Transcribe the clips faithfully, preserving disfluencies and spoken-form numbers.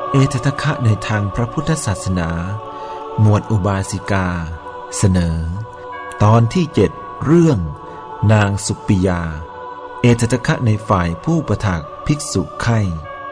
เอตทัคคะในทางพระพุทธศาสนาหมวดอุบาสิกาเสนอตอนที่เจ็ดเรื่องนางสุปปิยาเอตทัคคะในฝ่ายผู้ประถากภิกษุไข่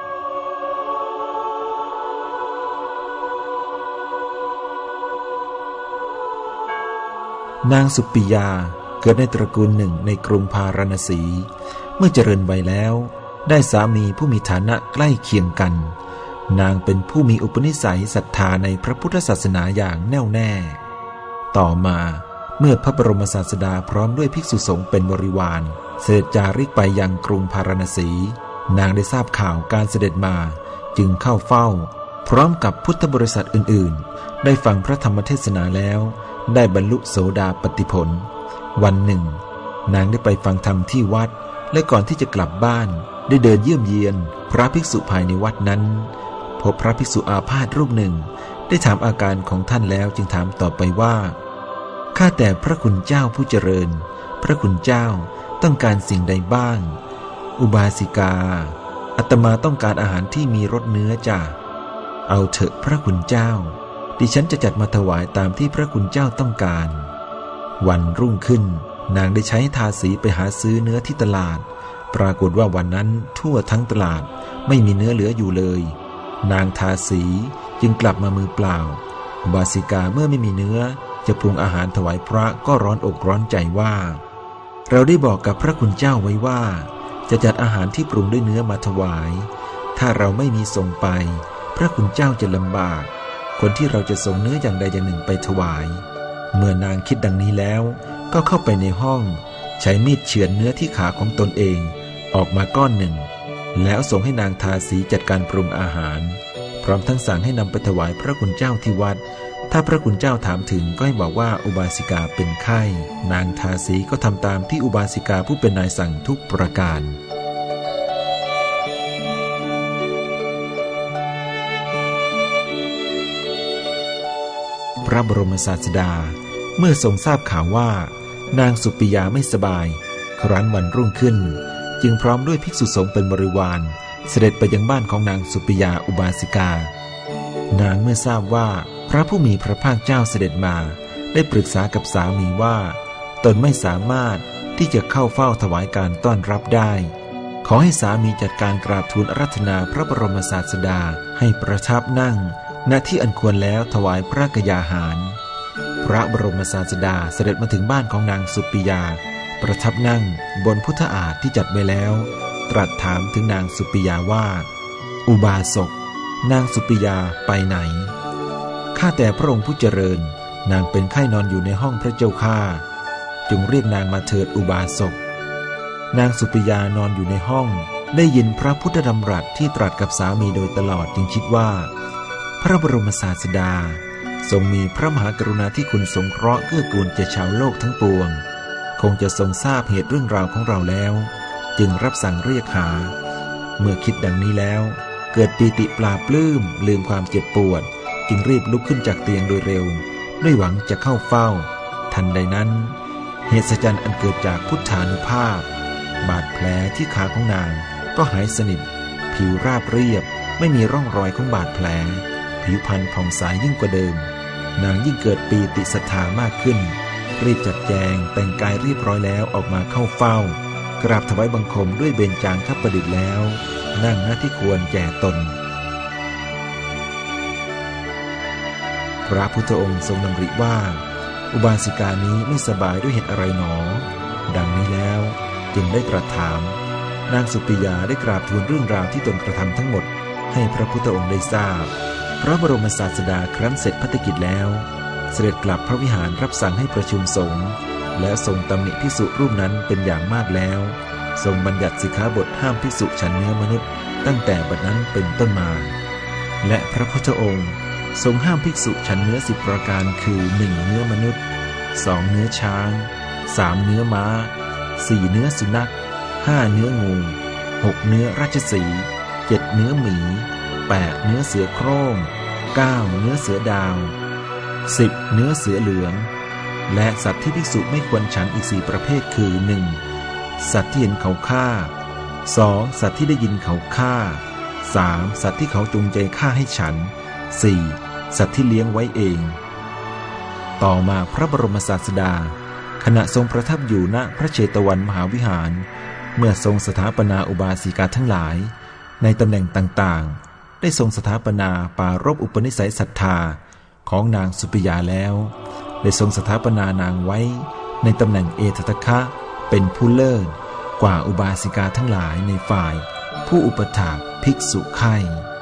นางสุปปิยาเกิดในตระกูลหนึ่งในกรุงพาราณสีเมื่อเจริญวัยแล้วได้สามีผู้มีฐานะใกล้เคียงกันนางเป็นผู้มีอุปนิสัยศรัทธาในพระพุทธศาสนาอย่างแน่วแน่ต่อมาเมื่อพระบรมศาสดาพร้อมด้วยภิกษุสงฆ์เป็นบริวารเสด็จจาริกไปยังกรุงพาราณสีนางได้ทราบข่าวการเสด็จมาจึงเข้าเฝ้าพร้อมกับพุทธบริษัทอื่นๆได้ฟังพระธรรมเทศนาแล้วได้บรรลุโสดาปัตติผลวันหนึ่งนางได้ไปฟังธรรมที่วัดและก่อนที่จะกลับบ้านได้เดินเยี่ยมเยียนพระภิกษุภายในวัดนั้นพบพระภิกษุอาพาธรูปหนึ่งได้ถามอาการของท่านแล้วจึงถามต่อไปว่าข้าแต่พระคุณเจ้าผู้เจริญพระคุณเจ้าต้องการสิ่งใดบ้างอุบาสิกาอาตมาต้องการอาหารที่มีรสเนื้อจ้ะเอาเถอะพระคุณเจ้าดิฉันจะจัดมาถวายตามที่พระคุณเจ้าต้องการวันรุ่งขึ้นนางได้ใช้ทาสีไปหาซื้อเนื้อที่ตลาดปรากฏว่าวันนั้นทั่วทั้งตลาดไม่มีเนื้อเหลืออยู่เลยนางทาสีจึงกลับมามือเปล่าอุบาสิกาเมื่อไม่มีเนื้อจะปรุงอาหารถวายพระก็ร้อนอกร้อนใจว่าเราได้บอกกับพระคุณเจ้าไว้ว่าจะจัดอาหารที่ปรุงด้วยเนื้อมาถวายถ้าเราไม่มีส่งไปพระคุณเจ้าจะลำบากคนที่เราจะส่งเนื้ออย่างใดอย่างหนึ่งไปถวายเมื่อนางคิดดังนี้แล้วก็เข้าไปในห้องใช้มีดเฉือนเนื้อที่ขาของตนเองออกมาก้อนหนึ่งแล้วส่งให้นางทาสีจัดการปรุงอาหารพร้อมทั้งสั่งให้นำไปถวายพระคุณเจ้าที่วัดถ้าพระคุณเจ้าถามถึงก็ให้บอกว่าอุบาสิกาเป็นไข้นางทาสีก็ทำตามที่อุบาสิกาผู้เป็นนายสั่งทุกประการพระบรมศาสดาเมื่อทรงทราบข่าวว่านางสุปปิยาไม่สบายครั้นวันรุ่งขึ้นจึงพร้อมด้วยภิกษุสงฆ์เป็นบริวารเสด็จไปยังบ้านของนางสุปปิยาอุบาสิกานางเมื่อทราบว่าพระผู้มีพระภาคเจ้าเสด็จมาได้ปรึกษากับสามีว่าตนไม่สามารถที่จะเข้าเฝ้าถวายการต้อนรับได้ขอให้สามีจัดการกราบทูลอาราธนาพระบรมศาสดาให้ประทับนั่งณที่อันควรแล้วถวายพระกยาหารพระบรมศาสดาเสด็จมาถึงบ้านของนางสุปปิยาประทับนั่งบนพุทธอาฏที่จัดไว้แล้วตรัสถามถึงนางสุปปิยาว่าอุบาสกนางสุปปิยาไปไหนข้าแต่พระองค์ผู้เจริญนางเป็นไข้นอนอยู่ในห้องพระเจ้าข้าจงเรียกนางมาเถิดอุบาสกนางสุปปิยานอนอยู่ในห้องได้ยินพระพุทธดำรัสที่ตรัสกับสามีโดยตลอดจึงคิดว่าพระบรมศาสดาทรงมีพระมหากรุณาธิคุณสงเคราะห์เกื้อกูลแก่ชาวโลกทั้งปวงคงจะทรงทราบเหตุเรื่องราวของเราแล้วจึงรับสั่งเรียกหาเมื่อคิดดังนี้แล้วเกิดปีติปลาปลื้มลืมความเจ็บปวดจึงรีบลุกขึ้นจากเตียงโดยเร็วด้วยหวังจะเข้าเฝ้าทันใดนั้นเหตุสัจจ์อันเกิดจากพุทธานุภาพบาดแผลที่ขาของนางก็หายสนิทผิวราบเรียบไม่มีร่องรอยของบาดแผลผิวพรรณผ่องใสยิ่งกว่าเดิมนางยิ่งเกิดปีติศรัทธามากขึ้นรีบจัดแจงแต่งกายเรียบร้อยแล้วออกมาเข้าเฝ้ากราบถวายบังคมด้วยเบญจางคประดิษฐ์แล้วนั่งหน้าที่ควรแก่ตนพระพุทธองค์ทรงดำริว่าอุบาสิกานี้ไม่สบายด้วยเหตุอะไรหนอดังนี้แล้วจึงได้ตรัสถามนางสุปปิยาได้กราบทูลเรื่องราวที่ตนกระทำทั้งหมดให้พระพุทธองค์ได้ทราบพระบรมศาสดาครั้นเสร็จภัตกิจแล้วเสด็จกลับพระวิหารรับสั่งให้ประชุมสงฆ์และทรงตำหนิภิกษุรูปนั้นเป็นอย่างมากแล้วทรงบัญญัติสิกขาบทห้ามภิกษุฉันเนื้อมนุษย์ตั้งแต่บัดนั้นเป็นต้นมาและพระพุทธองค์ทรงห้ามภิกษุฉันเนื้อสิบประการคือหนึ่งเนื้อมนุษย์สองเนื้อช้างสามเนื้อม้าสี่เนื้อสุนัขห้าเนื้องูหกเนื้อราชสีห์เจ็ดเนื้อหมีแปดเนื้อเสือโคร่งเก้าเนื้อเสือดาวสิบเนื้อเสือเหลืองและสัตว์ที่ภิกษุไม่ควรฉันอีกสี่ประเภทคือหนึ่งสัตว์ที่เห็นเขาฆ่าสองสัตว์ที่ได้ยินเขาฆ่าสาม สัตว์ที่เขาจูงใจฆ่าให้ฉัน สี่ สัตว์ที่เลี้ยงไว้เองต่อมาพระบรมศาสดาขณะทรงประทับอยู่ณพระเชตวันมหาวิหารเมื่อทรงสถาปนาอุบาสิกาทั้งหลายในตำแหน่งต่างๆได้ทรงสถาปนาปารภอุปนิสัยศรัทธาของนางสุปิยาแล้วได้ทรงสถาปนานางไว้ในตำแหน่งเอตทัคคะเป็นผู้เลิศกว่าอุบาสิกาทั้งหลายในฝ่ายผู้อุปถากภิกษุไข่